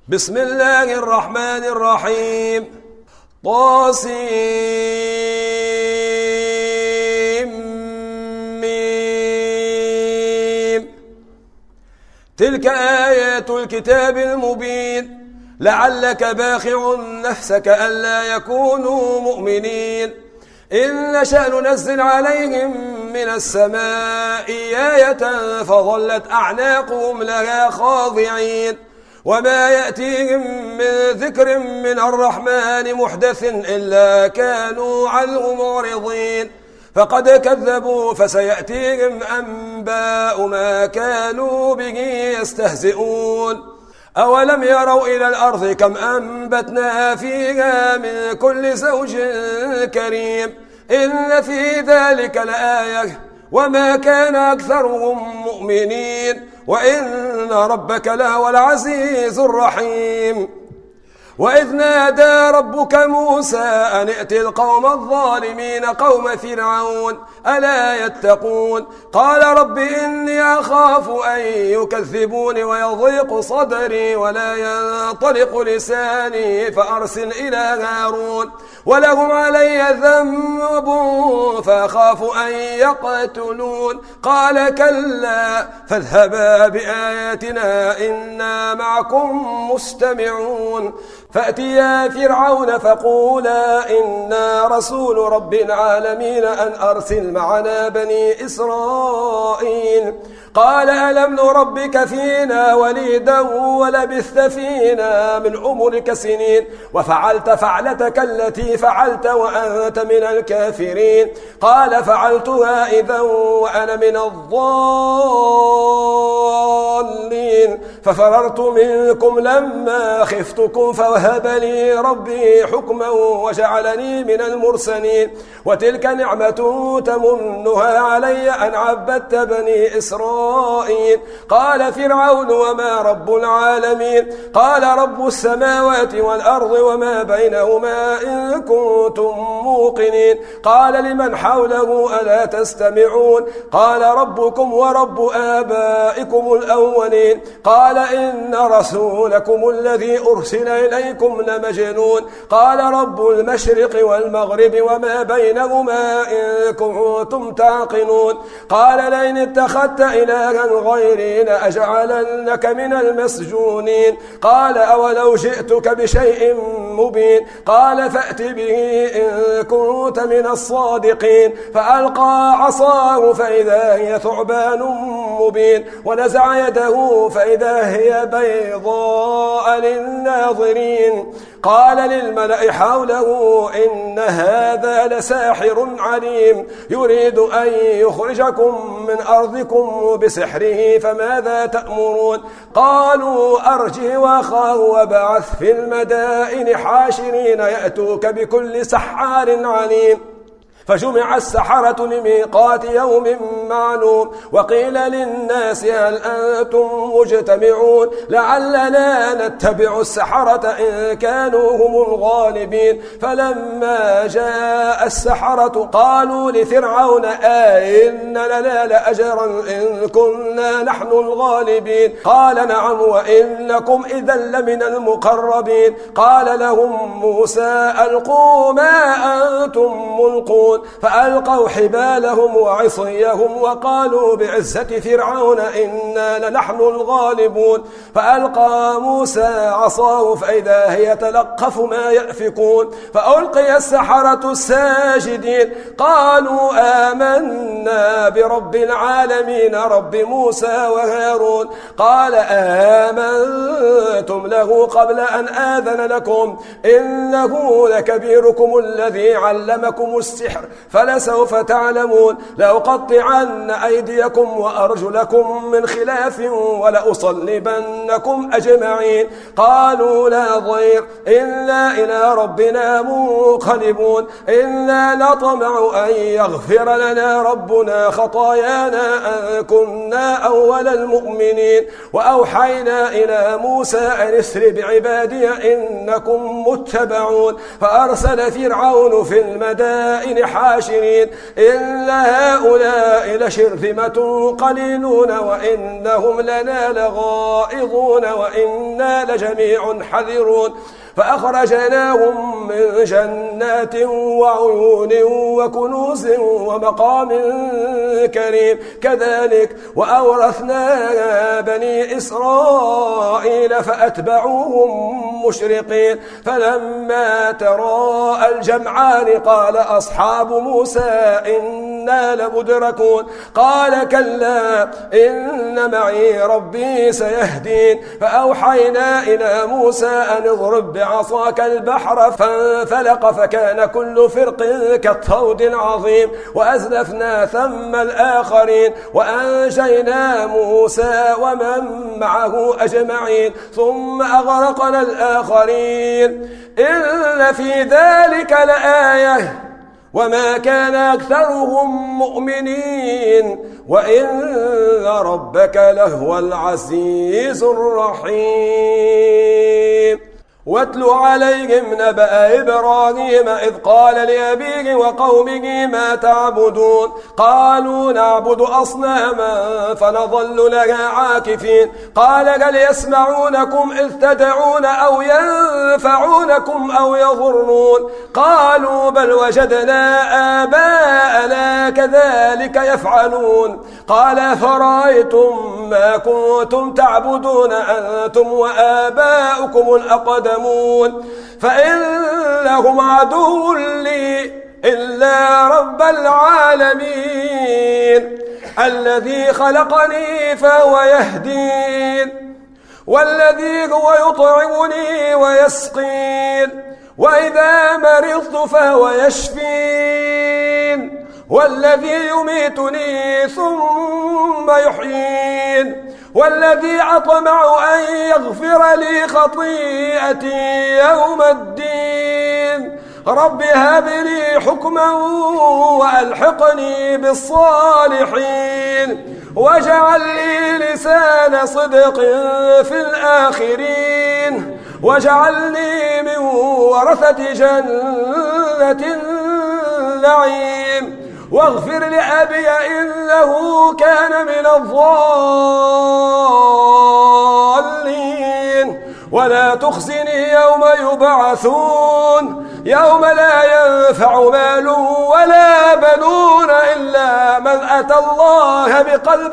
بسم الله الرحمن الرحيم طاسيم. تلك آيات الكتاب المبين لعلك باخع نفسك ألا يكونوا مؤمنين إن نشأ ننزل عليهم من السماء آية فظلت أعناقهم لها خاضعين وما يأتيهم من ذكر من الرحمن محدث إلا كانوا عنه معرضين فقد كذبوا فسيأتيهم أنباء ما كانوا به يستهزئون أولم يروا إلى الأرض كم أنبتنا فيها من كل زوج كريم إن في ذلك لآية وما كان أكثرهم مؤمنين وإن ربك لهو العزيز الرحيم. وإذ نادى ربك موسى أن ائت القوم الظالمين قوم فرعون ألا يتقون قال رب إني أخاف أن يكذبون ويضيق صدري ولا ينطلق لساني فأرسل إلى هارون ولهم علي ذنب فأخاف أن يقتلون قال كلا فاذهبا بآياتنا إنا معكم مستمعون فأتيا فرعون فقولا إنا رسول رب العالمين أن أرسل معنا بني إسرائيل قال ألم نربك فينا وليدا ولبثت فينا من عمرك سنين وفعلت فعلتك التي فعلت وأنت من الكافرين قال فعلتها إذا وأنا من الضالين ففررت منكم لما خفتكم فوهب لي ربي حكما وجعلني من المرسلين وتلك نعمة تمنها علي أن عبدت بني إسرائيل قال فرعون وما رب العالمين قال رب السماوات والأرض وما بينهما إن كنتم موقنين قال لمن حوله ألا تستمعون قال ربكم ورب آبائكم الأولين قال إن رسولكم الذي أرسل إليكم لمجنون قال رب المشرق والمغرب وما بينهما إن كنتم تعقلون قال لئن اتخذت إلها غيري لأجعلنك من المسجونين قال أولو جئتك بشيء مبين قال فأت به إن كنت من الصادقين فألقى عصاه فإذا هي ثعبان مبين ونزع يده فإذا هي بيضاء للناظرين قال للملأ حوله إن هذا لساحر عليم يريد أن يخرجكم من أرضكم بسحره فماذا تأمرون قالوا أرجه وأخاه وبعث في المدائن حاشرين يأتوك بكل سحار عليم فجمع السحرة لميقات يوم معلوم وقيل للناس هل أنتم مجتمعون لعلنا نتبع السحرة إن كانوا هم الغالبين فلما جاء السحرة قالوا لفرعون إن لنا لأجرا إن كنا نحن الغالبين قال نعم وإنكم إذا لمن المقربين قال لهم موسى ألقوا ما أنتم ملقون فألقوا حبالهم وعصيهم وقالوا بعزة فرعون إنا لنحن الغالبون فألقى موسى عصاه فإذا هي تلقف ما يأفكون فألقي السحرة الساجدين قالوا آمنا برب العالمين رب موسى وهارون قال آمنتم له قبل أن آذن لكم إنه لكبيركم الذي علمكم السحر فلسوف تعلمون لأقطعن أيديكم وأرجلكم من خلاف ولأصلبنكم أجمعين قالوا لا ضير إلا إلى ربنا منقلبون إنا نطمع أن يغفر لنا ربنا خطايانا أن كنا أول المؤمنين وأوحينا إلى موسى أن اسر بعبادي إنكم متبعون فأرسل فرعون في المدائن الحاشرين إن هؤلاء لشرذمة قليلون وإنهم لنا لغائظون وإنا لجميع حذرون فأخرجناهم من جنات وعيون وكنوز ومقام كريم كذلك وأورثنا بني إسرائيل فأتبعوهم مشرقين فلما تراءى الجمعان قال أصحاب موسى إنا لمدركون قال كلا إن معي ربي سيهدين فأوحينا إلى موسى أن اضرب بعصاك البحر فانفلق فكان كل فرق كالطود العظيم وأزلفنا ثم الآخرين وأنجينا موسى ومن معه أجمعين ثم أغرقنا الآخرين إن في ذلك لآية وما كان أكثرهم مؤمنين وإن ربك لهو العزيز الرحيم واتل عليهم نبأ إبراهيم إذ قال لأبيه وقومه ما تعبدون قالوا نعبد أصناما فنظل لها عاكفين قال هل يسمعونكم إذ تدعون أو ينفعونكم أو يضرون قالوا بل وجدنا آباءنا كذلك يفعلون قال فرأيتم ما كنتم تعبدون أنتم وآباؤكم الأقدمون فإنهم عدو لي إلا رب العالمين الذي خلقني فهو يهدين والذي هو يطعمني ويسقين وإذا مرضت فهو يشفين والذي يميتني ثم يحيين والذي أطمع أن يغفر لي خطيئتي يوم الدين رب هب لي حكما وألحقني بالصالحين واجعل لي لسان صدق في الآخرين واجعلني من ورثة جنة النعيم واغفر لأبي إنه كان من الضالين ولا تخزني يوم يبعثون يوم لا ينفع مال ولا بنون إلا من أتى الله بقلب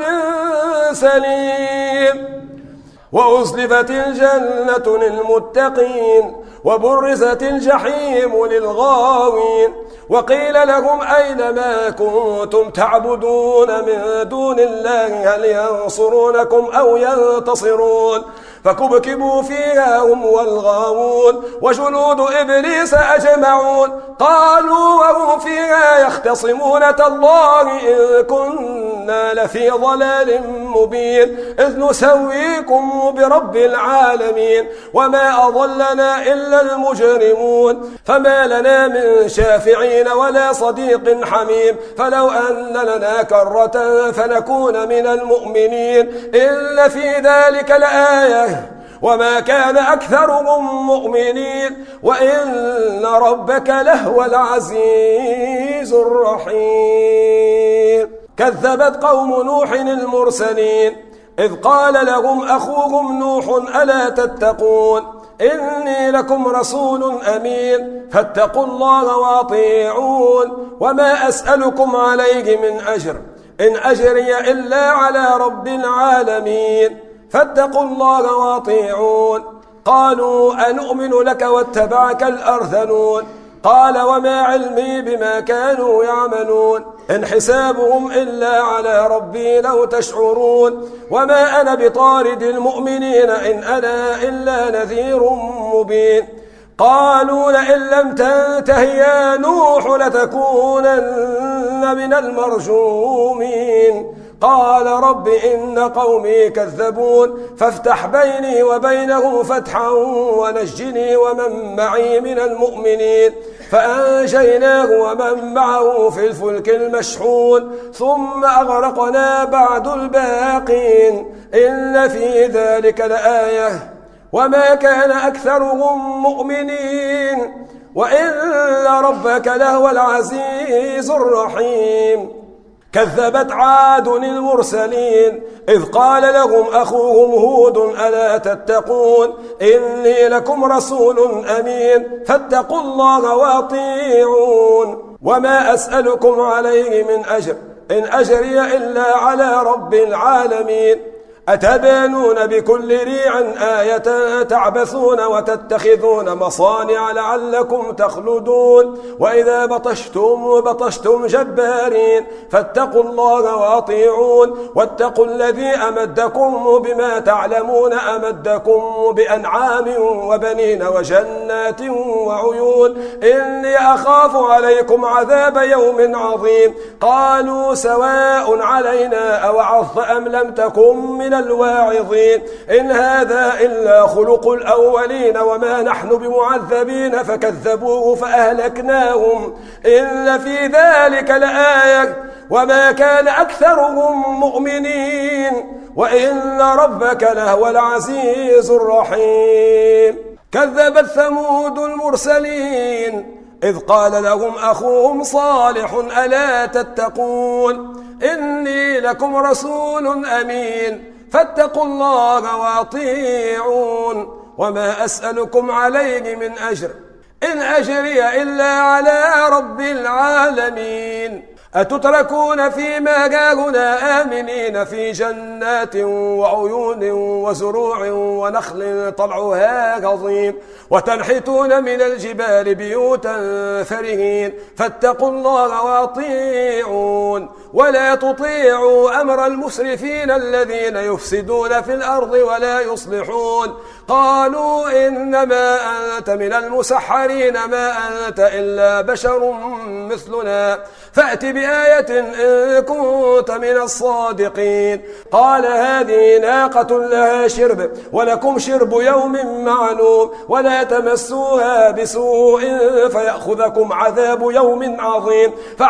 سليم وأزلفت الجنة للمتقين وبرزت الجحيم للغاوين وقيل لهم أين ما كنتم تعبدون من دون الله هل ينصرونكم أو ينتصرون فكبكبوا فيها هم والغاوون وجنود إبليس أجمعون قالوا وهم فيها يختصمون تالله إن كنا لفي ضلال مبين إذ نسويكم برب العالمين وما أضلنا إلا المجرمون فما لنا من شافعين ولا صديق حميم فلو أن لنا كرة فنكون من المؤمنين إن في ذلك لآية وما كان أكثرهم مؤمنين وإن ربك لهو العزيز الرحيم كذبت قوم نوح المرسلين إذ قال لهم أخوهم نوح ألا تتقون إني لكم رسول أمين فاتقوا الله واطيعون وما أسألكم عليه من أجر إن أجري إلا على رب العالمين فاتقوا الله واطيعون قالوا أنؤمن لك واتبعك الأرذلون قال وما علمي بما كانوا يعملون إن حسابهم إلا على ربي لو تشعرون وما أنا بطارد المؤمنين إن أنا إلا نذير مبين قالوا لئن لم تنته يا نوح لتكونن من المرجومين قال رب إن قومي كذبون فافتح بيني وبينهم فتحا ونجني ومن معي من المؤمنين فأنجيناه ومن معه في الفلك المشحون ثم أغرقنا بعد الباقين إن في ذلك لآية وما كان أكثرهم مؤمنين وإن ربك لهو العزيز الرحيم. كذبت عاد المرسلين إذ قال لهم أخوهم هود ألا تتقون إني لكم رسول أمين فاتقوا الله واطيعون وما أسألكم عليه من أجر إن أجري إلا على رب العالمين. أتبانون بكل ريع آية تعبثون وتتخذون مصانع لعلكم تخلدون وإذا بطشتم جبارين فاتقوا الله واطيعون واتقوا الذي أمدكم بما تعلمون أمدكم بأنعام وبنين وجنات وعيون إني أخاف عليكم عذاب يوم عظيم. قالوا سواء علينا أوعظت أم لم تكن من الواعظين إن هذا إلا خلق الأولين وما نحن بمعذبين فكذبوه فأهلكناهم إن في ذلك لآية وما كان أكثرهم مؤمنين وإن ربك لهو العزيز الرحيم. كذبت ثمود المرسلين إذ قال لهم أخوهم صالح ألا تتقون إني لكم رسول أمين فاتقوا الله واطيعون وما أسألكم عليه من أجر إن أجري إلا على رب العالمين. أتتركون فيما هاهنا آمنين في جنات وعيون وزروع ونخل طلعها هضيم وتنحتون من الجبال بيوتا فرهين فاتقوا الله واطيعون ولا تطيعوا أمر المسرفين الذين يفسدون في الأرض ولا يصلحون. قالوا إنما أنت من المسحرين ما أنت إلا بشر مثلنا فأت بآية إن كنت من الصادقين. قال هذه ناقة لها شرب ولكم شرب يوم معلوم ولا تمسوها بسوء فيأخذكم عذاب يوم عظيم.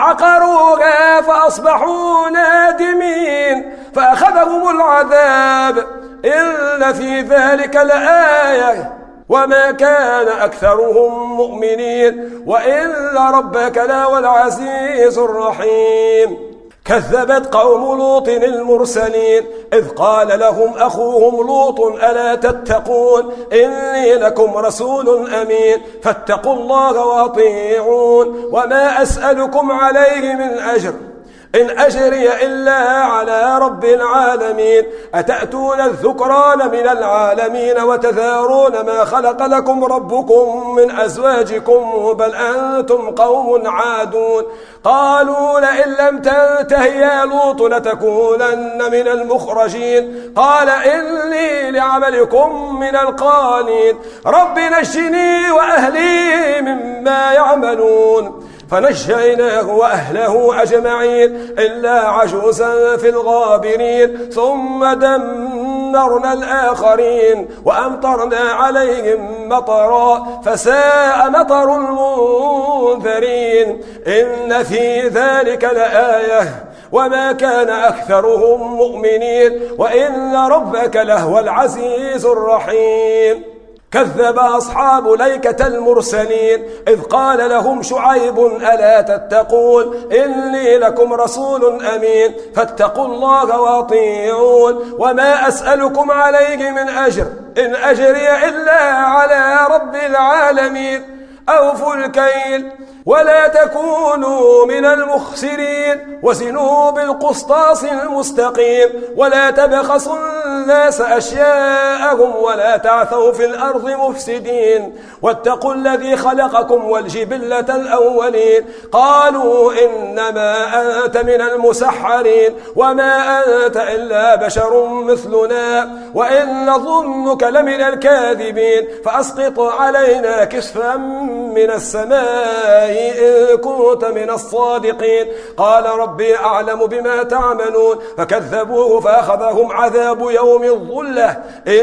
فعقروها فأصبحوا نادمين فأخذهم العذاب إن في ذلك لآية وما كان أكثرهم مؤمنين وإن ربك لهو العزيز الرحيم. كذبت قوم لوط المرسلين إذ قال لهم أخوهم لوط ألا تتقون إني لكم رسول أمين فاتقوا الله واطيعون وما أسألكم عليه من أجر إن أجري إلا على رب العالمين. أتأتون الذكران من العالمين وتذارون ما خلق لكم ربكم من أزواجكم بل أنتم قوم عادون. قالوا لئن لم تنته يا لوط لتكونن من المخرجين. قال إني لعملكم من القالين رب نجني وأهلي مما يعملون. فنجيناه وأهله أجمعين إلا عجوزا في الغابرين ثم دمرنا الآخرين وأمطرنا عليهم مطرا فساء مطر المنذرين إن في ذلك لآية وما كان أكثرهم مؤمنين وإن ربك لهو العزيز الرحيم. كذب أصحاب ليكة المرسلين إذ قال لهم شعيب ألا تتقون إني لكم رسول أمين فاتقوا الله واطيعون وما أسألكم عليه من أجر إن أجري إلا على رب العالمين. أوفوا الكيل ولا تكونوا من المخسرين وزنوا بالقسطاس المستقيم ولا تبخسوا الناس أشياءهم ولا تعثوا في الأرض مفسدين واتقوا الذي خلقكم والجبلة الأولين. قالوا إنما أنت من المسحرين وما أنت إلا بشر مثلنا وإن نظنك لمن الكاذبين فأسقط علينا كسفا من السماء إن كنت من الصادقين. قال ربي أعلم بما تعملون فكذبوه فأخذهم عذاب يوم الظلة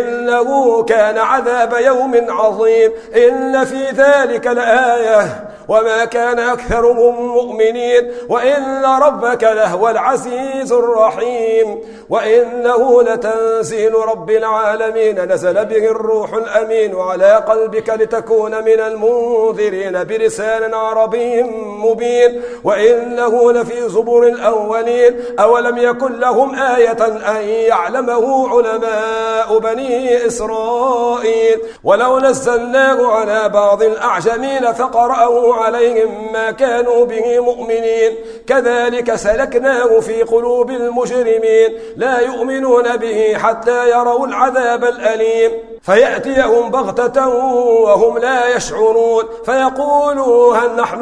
إنه كان عذاب يوم عظيم. إن في ذلك لآية وما كان أكثرهم مؤمنين وإن ربك لهو العزيز الرحيم. وإنه لتنزيل رب العالمين نزل به الروح الأمين على قلبك لتكون من المنذرين بلسان عربي مبين. وإنه لفي زبر الأولين أولم يكن لهم آية أن يعلمه علماء بني إسرائيل. ولو نزلناه على بعض الأعجمين فقرأوا عليهم ما كانوا به مؤمنين كذلك سلكناه في قلوب المجرمين لا يؤمنون به حتى يروا العذاب الأليم فيأتيهم بغتة وهم لا يشعرون فيقولوا هل نحن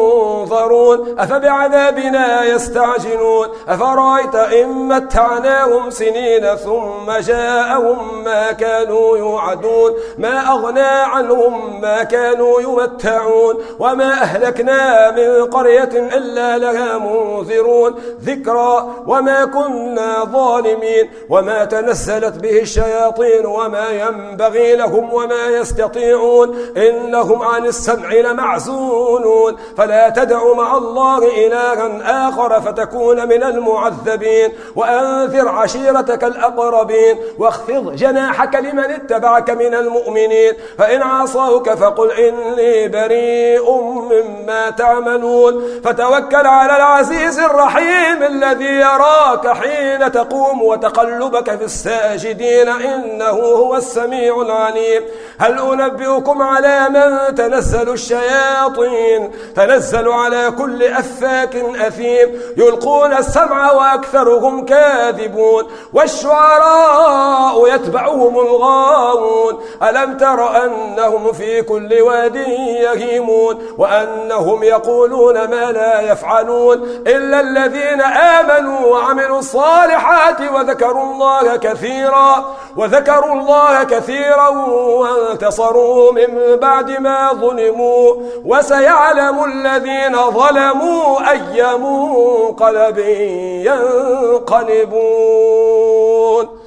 منظرون أفبعذابنا يستعجلون أفرأيت إن متعناهم سنين ثم جاءهم ما كانوا يوعدون ما أغنى عنهم ما كانوا يمتعون وما أهلكنا من قرية إلا لها منذرون ذكرى وما كنا ظالمين وما تنزلت به الشياطين وما ينبغي لهم وما يستطيعون إنهم عن السمع لمعزولون فلا تدع مع الله إلها آخر فتكون من المعذبين وأنذر عشيرتك الأقربين واخفض جناحك لمن اتبعك من المؤمنين فإن عصوك فقل إني بريء مما تعملون فتوكل على العزيز الرحيم الذي يراك حين تقوم وتقلبك في الساجدين إنه هو السميع العليم. هل أنبئكم على من تنزل الشياطين تنزل على كل أفاك أثيم يلقون السمع وأكثرهم كاذبون والشعراء يتبعهم الغاوون ألم تر أنهم في كل واد يهيمون وأنهم يقولون ما لا يفعلون إلا الذين آمنوا وعملوا الصالحات وذكروا الله كثيرا وانتصروا من بعد ما ظلموا وسيعلم الذين ظلموا أي منقلب ينقلبون.